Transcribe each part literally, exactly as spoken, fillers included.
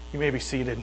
You may be seated.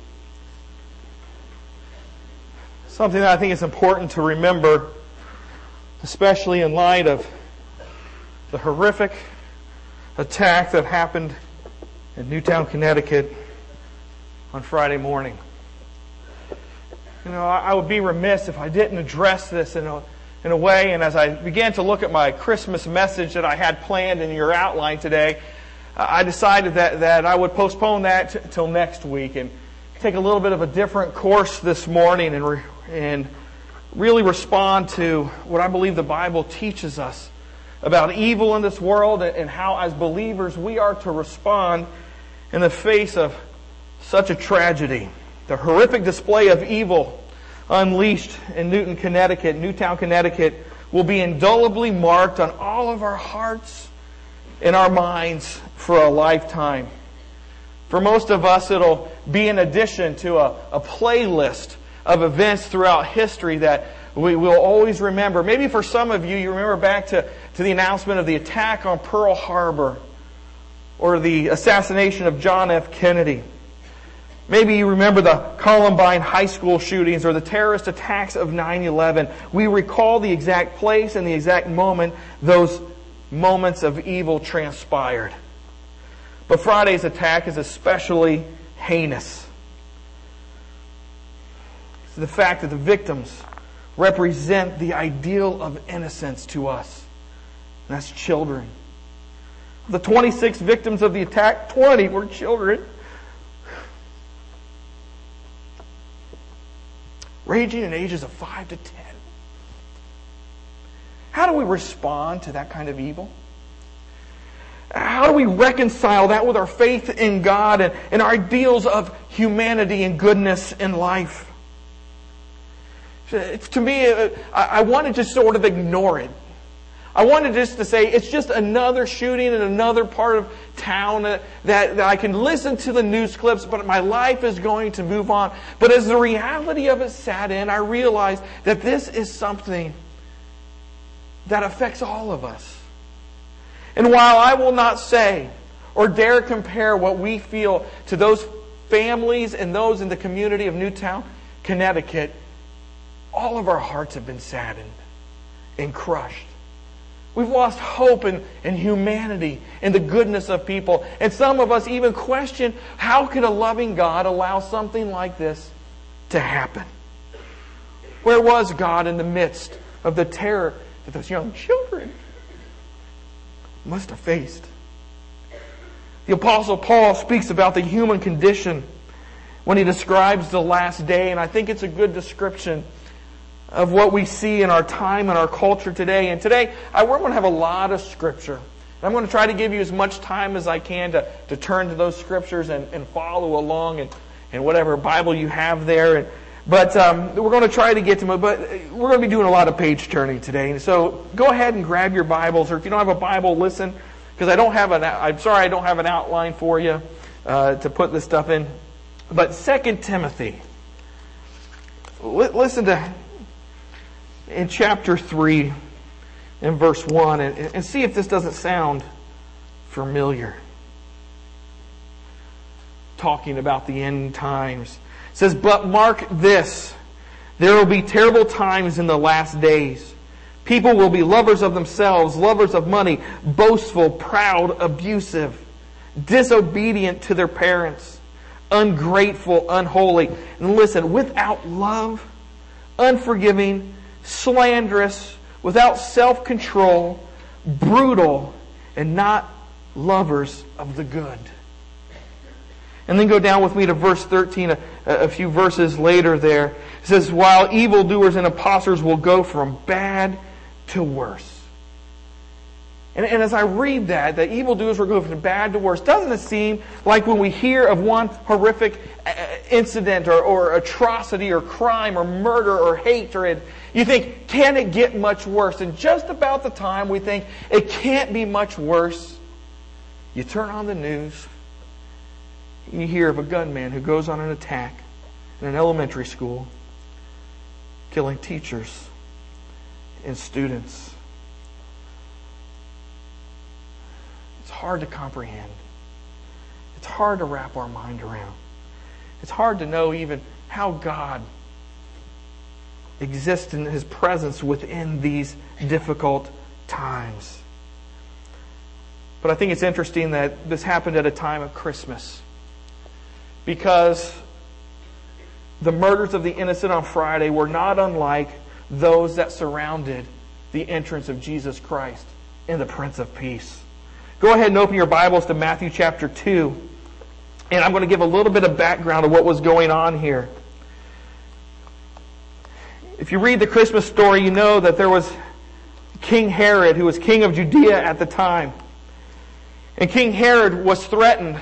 Something that I think is important to remember, especially in light of the horrific attack that happened in Newtown, Connecticut on Friday morning. You know, I would be remiss if I didn't address this in a, in a way, and as I began to look at my Christmas message that I had planned in your outline today, I decided that, that I would postpone that t- till next week and take a little bit of a different course this morning and, re- and really respond to what I believe the Bible teaches us about evil in this world and how as believers we are to respond in the face of such a tragedy. The horrific display of evil unleashed in Newton, Connecticut, Newtown, Connecticut, will be indelibly marked on all of our hearts and our minds for a lifetime. For most of us, it'll be in addition to a, a playlist of events throughout history that we will always remember. Maybe for some of you, you remember back to, to the announcement of the attack on Pearl Harbor or the assassination of John F. Kennedy. Maybe you remember the Columbine high school shootings or the terrorist attacks of nine eleven. We recall the exact place and the exact moment those moments of evil transpired. But Friday's attack is especially heinous. It's the fact that the victims represent the ideal of innocence to us. And that's children. The twenty-six victims of the attack, twenty were children. Ranging in ages of five to ten. How do we respond to that kind of evil? How do we reconcile that with our faith in God and, and our ideals of humanity and goodness in life? To me, I, I want to just sort of ignore it. I wanted just to say it's just another shooting in another part of town that, that I can listen to the news clips, but my life is going to move on. But as the reality of it sat in, I realized that this is something that affects all of us. And while I will not say or dare compare what we feel to those families and those in the community of Newtown, Connecticut, all of our hearts have been saddened and crushed. We've lost hope in, in humanity and the goodness of people. And some of us even question, how could a loving God allow something like this to happen? Where was God in the midst of the terror that those young children must have faced? The Apostle Paul speaks about the human condition when he describes the last day, and I think it's a good description of what we see in our time and our culture today. And today, I, we're going to have a lot of Scripture. I'm going to try to give you as much time as I can to, to turn to those Scriptures and, and follow along in, in whatever Bible you have there. And, but um, we're going to try to get to them. But we're going to be doing a lot of page turning today. And so go ahead and grab your Bibles. Or if you don't have a Bible, listen. Because I don't have an, I'm sorry I don't have an outline for you uh, to put this stuff in. But Second Timothy. L- listen to in chapter three, in verse one, and, and see if this doesn't sound familiar. Talking about the end times. It says, "But mark this, there will be terrible times in the last days. People will be lovers of themselves, lovers of money, boastful, proud, abusive, disobedient to their parents, ungrateful, unholy." And listen, without love, unforgiving, slanderous, without self-control, brutal, and not lovers of the good. And then go down with me to verse thirteen, a, a few verses later there. It says, "While evildoers and impostors will go from bad to worse." And, and as I read that, the evildoers will go from bad to worse. Doesn't it seem like when we hear of one horrific incident or, or atrocity or crime or murder or hatred, you think, can it get much worse? And just about the time we think it can't be much worse, you turn on the news and you hear of a gunman who goes on an attack in an elementary school, killing teachers and students. It's hard to comprehend. It's hard to wrap our mind around. it's hard to know even how God exists in His presence within these difficult times. But I think it's interesting that this happened at a time of Christmas, because the murders of the innocent on Friday were not unlike those that surrounded the entrance of Jesus Christ in the Prince of Peace. Go ahead and open your Bibles to Matthew chapter two. And I'm going to give a little bit of background of what was going on here. If you read the Christmas story, you know that there was King Herod, who was king of Judea at the time. And King Herod was threatened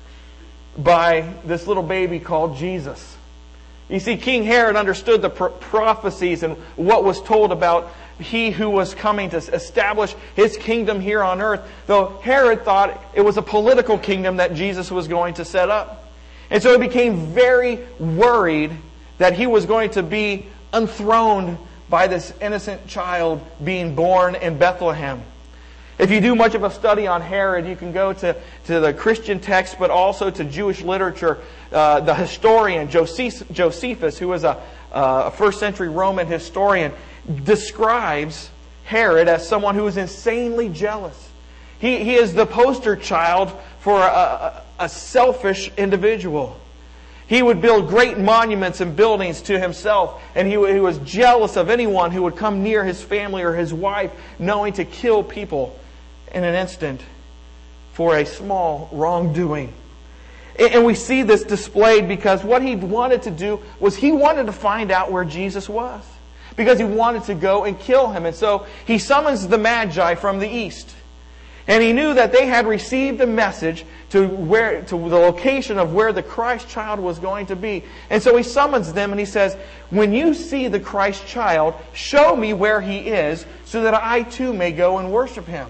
by this little baby called Jesus. You see, King Herod understood the pro- prophecies and what was told about He who was coming to establish His kingdom here on earth, though Herod thought it was a political kingdom that Jesus was going to set up. And so he became very worried that he was going to be enthroned by this innocent child being born in Bethlehem. If you do much of a study on Herod, you can go to, to the Christian text, but also to Jewish literature. Uh, the historian Josephus, who was a, a first century Roman historian, describes Herod as someone who is insanely jealous. He, he is the poster child for a, a, a selfish individual. He would build great monuments and buildings to himself, and he, he was jealous of anyone who would come near his family or his wife, knowing to kill people in an instant for a small wrongdoing. And, and we see this displayed because what he wanted to do was he wanted to find out where Jesus was, because he wanted to go and kill Him. And so he summons the Magi from the east. And he knew that they had received a message to where to the location of where the Christ child was going to be. And so he summons them and he says, when you see the Christ child, show me where He is, so that I too may go and worship Him.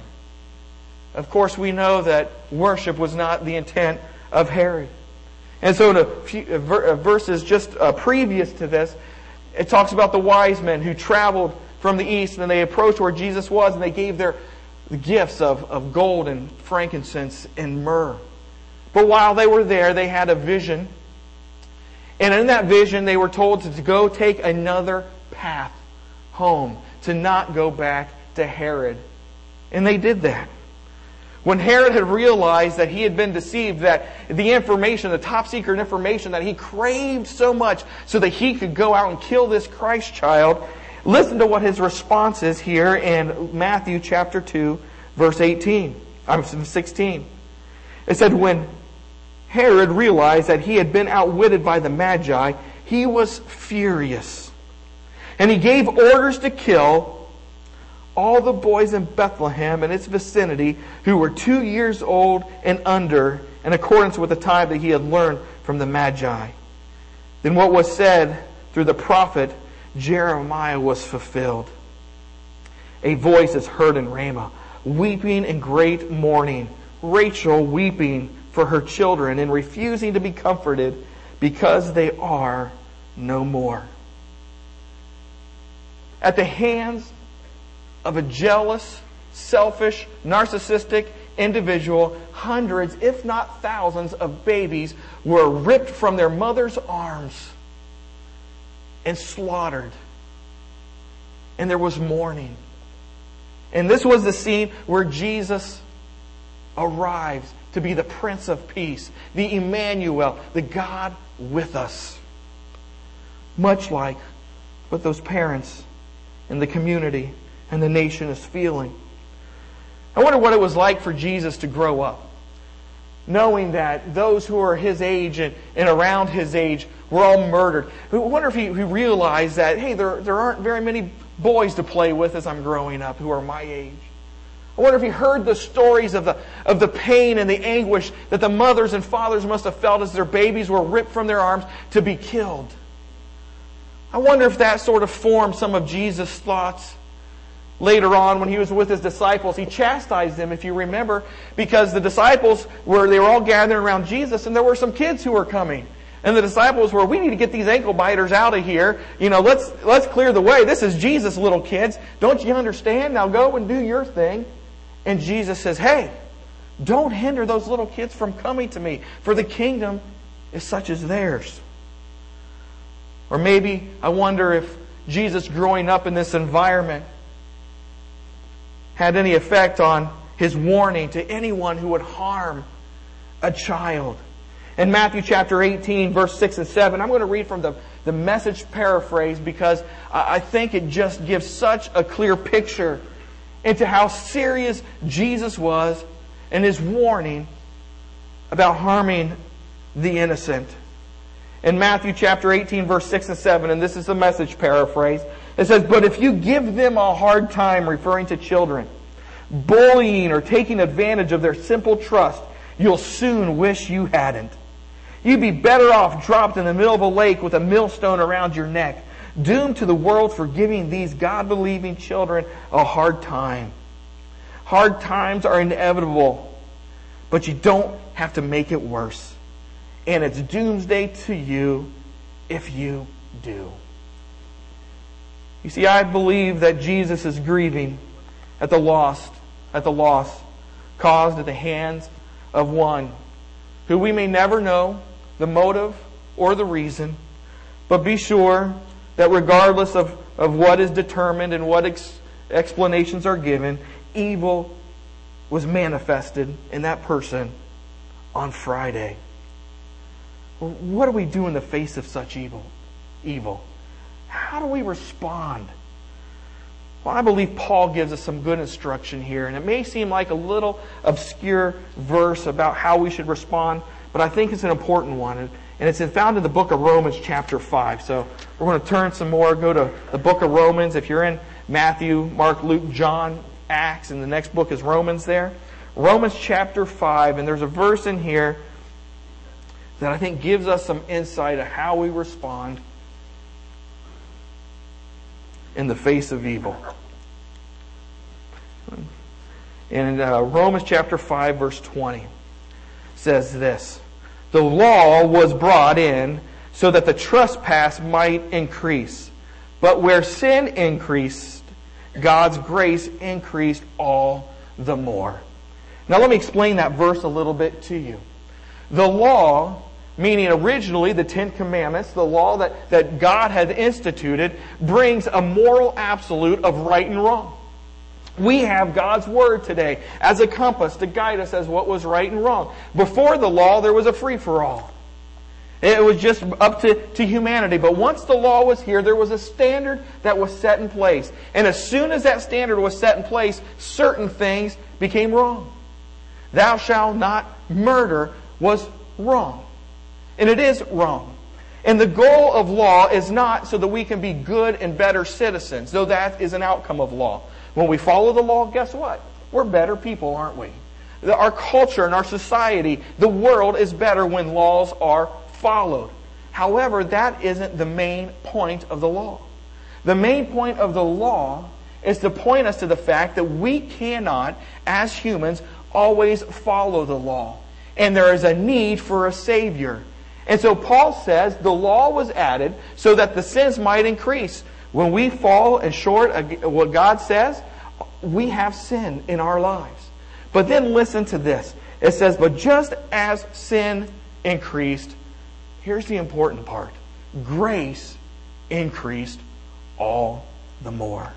Of course, we know that worship was not the intent of Herod. And so in a few verses just uh, previous to this, it talks about the wise men who traveled from the east, and they approached where Jesus was, and they gave their gifts of, of gold and frankincense and myrrh. But while they were there, they had a vision. And in that vision, they were told to, to go take another path home, to not go back to Herod. And they did that. When Herod had realized that he had been deceived, that the information, the top secret information that he craved so much so that he could go out and kill this Christ child, listen to what his response is here in Matthew chapter two, verse eighteen. I'm sixteen. It said, when Herod realized that he had been outwitted by the Magi, he was furious. And he gave orders to kill all the boys in Bethlehem and its vicinity who were two years old and under, in accordance with the time that he had learned from the Magi. Then what was said through the prophet Jeremiah was fulfilled. A voice is heard in Ramah, weeping in great mourning, Rachel weeping for her children and refusing to be comforted because they are no more. At the hands of a jealous, selfish, narcissistic individual, hundreds, if not thousands, of babies were ripped from their mother's arms and slaughtered. And there was mourning. And this was the scene where Jesus arrives to be the Prince of Peace, the Emmanuel, the God with us. Much like what those parents and the community and the nation is feeling. I wonder what it was like for Jesus to grow up, knowing that those who are His age and, and around His age were all murdered. I wonder if he, he realized that, hey, there, there aren't very many boys to play with as I'm growing up who are my age. I wonder if he heard the stories of the, of the pain and the anguish that the mothers and fathers must have felt as their babies were ripped from their arms to be killed. I wonder if that sort of formed some of Jesus' thoughts. Later on, when He was with His disciples, He chastised them, if you remember, because the disciples were, they were all gathering around Jesus, and there were some kids who were coming. And the disciples were, we need to get these ankle biters out of here. You know, let's, let's clear the way. This is Jesus, little kids. Don't you understand? Now go and do your thing. And Jesus says, hey, don't hinder those little kids from coming to me, for the kingdom is such as theirs. Or maybe I wonder if Jesus growing up in this environment had any effect on His warning to anyone who would harm a child. In Matthew chapter eighteen, verse six and seven, I'm going to read from the, the Message paraphrase because I think it just gives such a clear picture into how serious Jesus was in His warning about harming the innocent. In Matthew chapter eighteen, verse six and seven, and this is the Message paraphrase, it says, "But if you give them a hard time," referring to children, "bullying or taking advantage of their simple trust, you'll soon wish you hadn't. You'd be better off dropped in the middle of a lake with a millstone around your neck, doomed to the world for giving these God-believing children a hard time." Hard times are inevitable, but you don't have to make it worse. And it's doomsday to you if you do. You see, I believe that Jesus is grieving at the lost, at the loss caused at the hands of one who we may never know the motive or the reason, but be sure that regardless of, of what is determined and what ex- explanations are given, evil was manifested in that person on Friday. What do we do in the face of such evil? Evil. How do we respond? Well, I believe Paul gives us some good instruction here, and it may seem like a little obscure verse about how we should respond, but I think it's an important one, and it's found in the book of Romans chapter five. So we're going to turn some more, go to the book of Romans. If you're in Matthew, Mark, Luke, John, Acts, and the next book is Romans there. Romans chapter five, and there's a verse in here that I think gives us some insight of how we respond in the face of evil. In uh, Romans chapter five, verse twenty, says this: "The law was brought in so that the trespass might increase. But where sin increased, God's grace increased all the more." Now let me explain that verse a little bit to you. The law, meaning originally the Ten Commandments, the law that, that God had instituted, brings a moral absolute of right and wrong. We have God's Word today as a compass to guide us as what was right and wrong. Before the law, there was a free-for-all. It was just up to, to humanity. But once the law was here, there was a standard that was set in place. And as soon as that standard was set in place, certain things became wrong. Thou shalt not murder was wrong. And it is wrong. And the goal of law is not so that we can be good and better citizens, though that is an outcome of law. When we follow the law, guess what? We're better people, aren't we? Our culture and our society, the world is better when laws are followed. However, that isn't the main point of the law. The main point of the law is to point us to the fact that we cannot, as humans, always follow the law. And there is a need for a Savior. And so Paul says the law was added so that the sins might increase. When we fall and short of what God says, we have sin in our lives. But then listen to this. It says, "But just as sin increased," here's the important part, "grace increased all the more."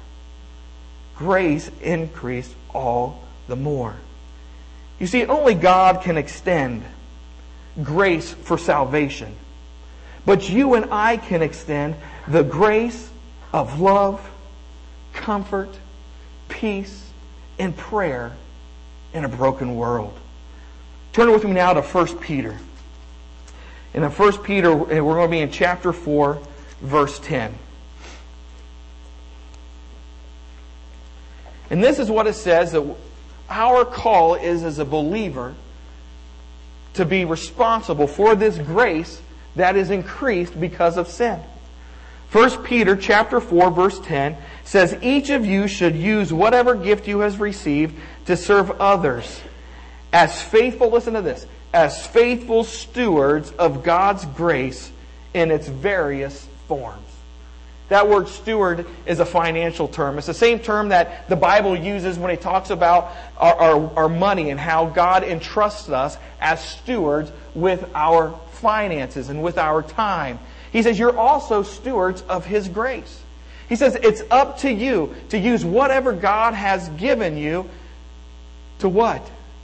Grace increased all the more. You see, only God can extend grace for salvation. But you and I can extend the grace of love, comfort, peace, and prayer in a broken world. Turn with me now to First Peter. And in First Peter, we're going to be in chapter four, verse ten. And this is what it says, that our call is as a believer to be responsible for this grace that is increased because of sin. First Peter chapter four, verse ten says, "Each of you should use whatever gift you have received to serve others as faithful," listen to this, "as faithful stewards of God's grace in its various forms." That word steward is a financial term. It's the same term that the Bible uses when it talks about our, our, our money and how God entrusts us as stewards with our finances and with our time. He says you're also stewards of His grace. He says it's up to you to use whatever God has given you to what?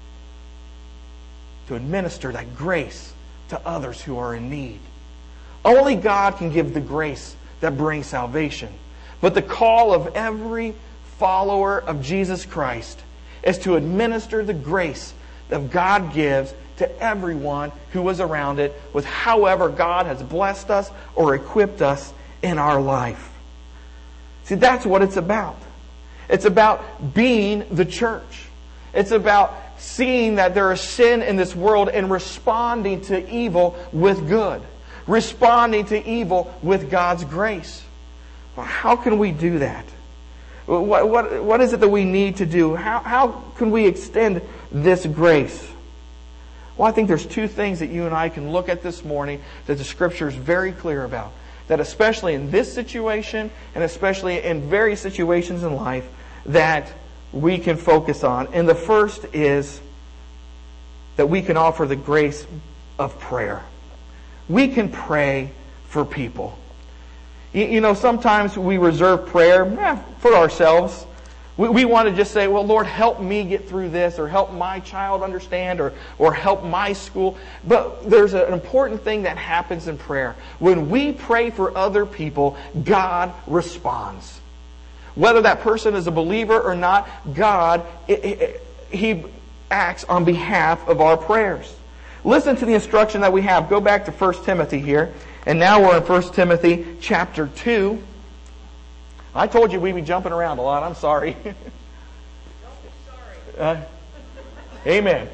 To administer that grace to others who are in need. Only God can give the grace that brings salvation. But the call of every follower of Jesus Christ is to administer the grace that God gives to everyone who is around it with however God has blessed us or equipped us in our life. See, that's what it's about. It's about being the church. It's about seeing that there is sin in this world and responding to evil with good. Responding to evil with God's grace. Well, how can we do that? What, what, what is it that we need to do? How, how can we extend this grace? Well, I think there's two things that you and I can look at this morning that the Scripture is very clear about. That especially in this situation, and especially in various situations in life, that we can focus on. And the first is that we can offer the grace of prayer. We can pray for people. You know, sometimes we reserve prayer eh, for ourselves. We, we want to just say, well, Lord, help me get through this, or help my child understand, or, or help my school. But there's an important thing that happens in prayer. When we pray for other people, God responds. Whether that person is a believer or not, God, it, it, He acts on behalf of our prayers. Listen to the instruction that we have. Go back to First Timothy here. And now we're in First Timothy chapter two. I told you we'd be jumping around a lot. I'm sorry. Don't be sorry. Uh, amen.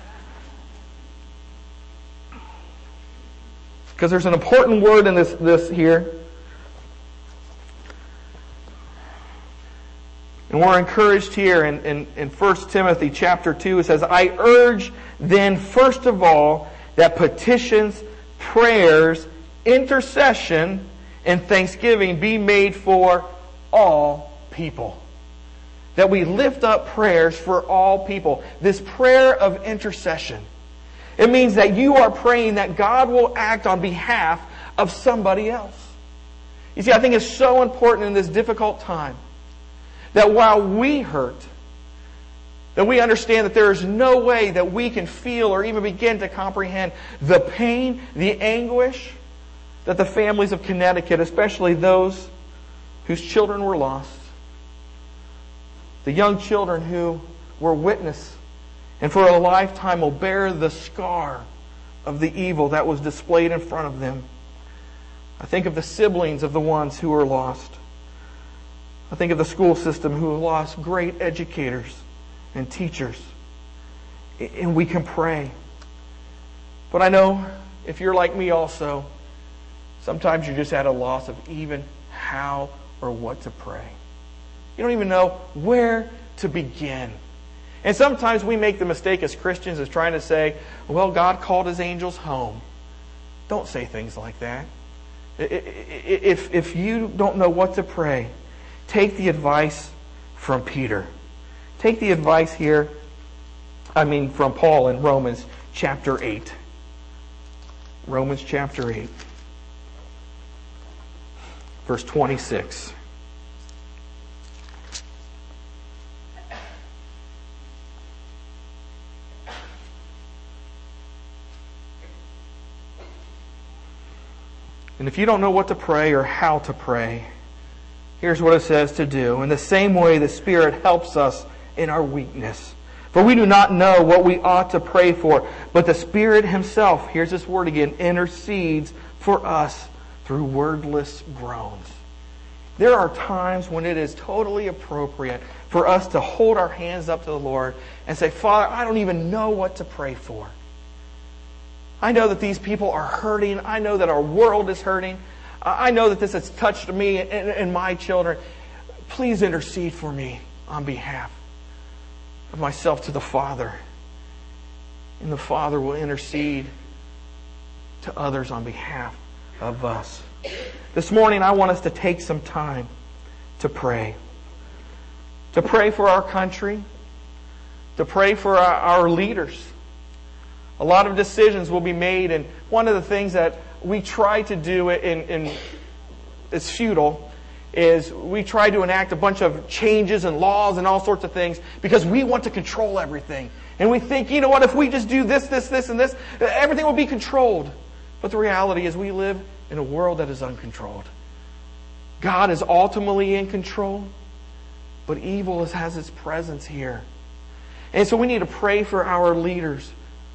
Because there's an important word in this, this here. And we're encouraged here in, in, in First Timothy chapter two. It says, I urge then first of all that petitions, prayers, intercession, and thanksgiving be made for all people. That we lift up prayers for all people. This prayer of intercession. It means that you are praying that God will act on behalf of somebody else. You see, I think it's so important in this difficult time that while we hurt, that we understand that there is no way that we can feel or even begin to comprehend the pain, the anguish that the families of Connecticut, especially those whose children were lost, the young children who were witness and for a lifetime will bear the scar of the evil that was displayed in front of them. I think of the siblings of the ones who were lost. I think of the school system who lost great educators and teachers. And we can pray. But I know if you're like me also, sometimes you're just at a loss of even how or what to pray. You don't even know where to begin. And sometimes we make the mistake as Christians as trying to say, well, God called His angels home. Don't say things like that. If, if you don't know what to pray, take the advice from Peter. Take the advice here, I mean from Paul in Romans chapter eight. Romans chapter eight. Verse twenty-six. And if you don't know what to pray or how to pray, here's what it says to do. In the same way, the Spirit helps us in our weakness. For we do not know what we ought to pray for, but the Spirit Himself, here's this word again, intercedes for us through wordless groans. There are times when it is totally appropriate for us to hold our hands up to the Lord and say, Father, I don't even know what to pray for. I know that these people are hurting. I know that our world is hurting. I know that this has touched me and, and my children. Please intercede for me on behalf of myself to the Father. And the Father will intercede to others on behalf of us. This morning I want us to take some time to pray. To pray for our country. To pray for our, our leaders. A lot of decisions will be made, and one of the things that we try to do in, in it's futile, is we try to enact a bunch of changes and laws and all sorts of things because we want to control everything. And we think, you know what, if we just do this, this, this, and this, everything will be controlled. But the reality is we live in a world that is uncontrolled. God is ultimately in control, but evil has its presence here. And so we need to pray for our leaders.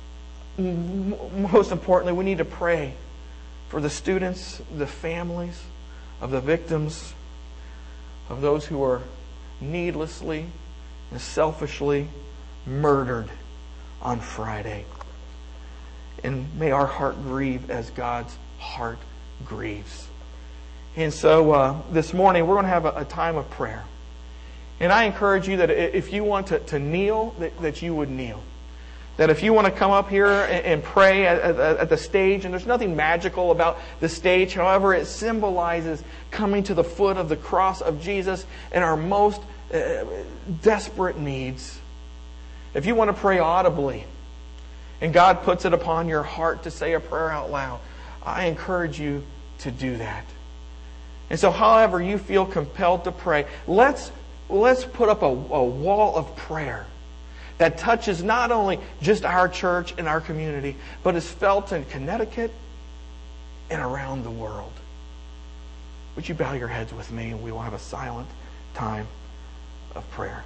Most importantly, we need to pray for the students, the families of the victims, of those who are needlessly and selfishly murdered on Friday. And may our heart grieve as God's heart grieves. And so uh, this morning we're going to have a, a time of prayer. And I encourage you that if you want to, to kneel, that, that you would kneel. That if you want to come up here and, and pray at, at, at the stage, and there's nothing magical about the stage, however, it symbolizes coming to the foot of the cross of Jesus in our most uh, desperate needs. If you want to pray audibly, and God puts it upon your heart to say a prayer out loud, I encourage you to do that. And so however you feel compelled to pray, let's, let's put up a, a wall of prayer that touches not only just our church and our community, but is felt in Connecticut and around the world. Would you bow your heads with me, and we will have a silent time of prayer.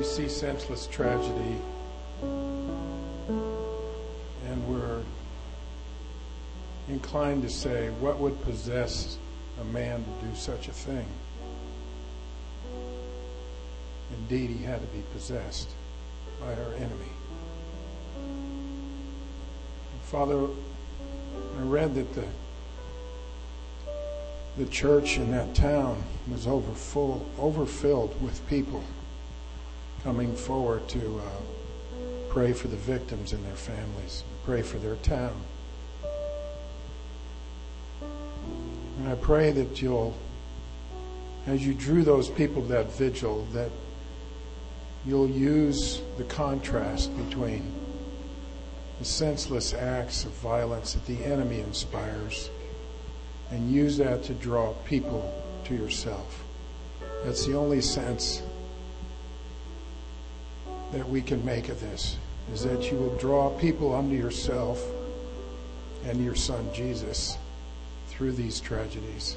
see senseless tragedy, and we're inclined to say, what would possess a man to do such a thing? Indeed, he had to be possessed by our enemy. Father, I read that the the church in that town was overfull, overfilled with people coming forward to uh, pray for the victims and their families, pray for their town. And I pray that you'll, as you drew those people to that vigil, that you'll use the contrast between the senseless acts of violence that the enemy inspires and use that to draw people to yourself. That's the only sense that we can make of this, is that you will draw people unto yourself and your Son Jesus through these tragedies.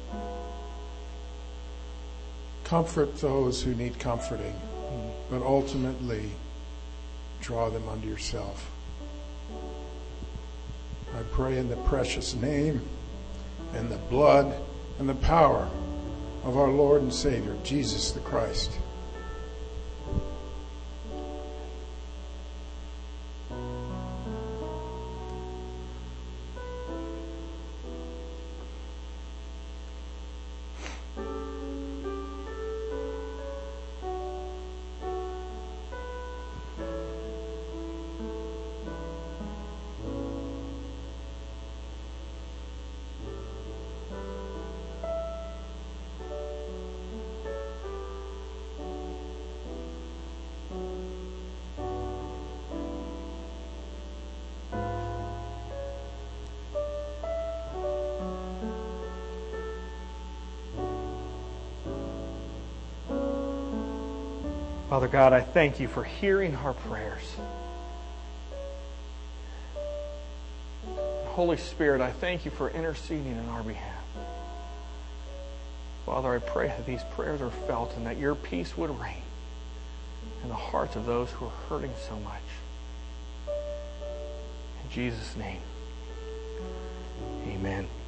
Comfort those who need comforting, but ultimately draw them unto yourself. I pray in the precious name and the blood and the power of our Lord and Savior, Jesus the Christ. Father God, I thank you for hearing our prayers. Holy Spirit, I thank you for interceding on our behalf. Father, I pray that these prayers are felt and that your peace would reign in the hearts of those who are hurting so much. In Jesus' name, amen.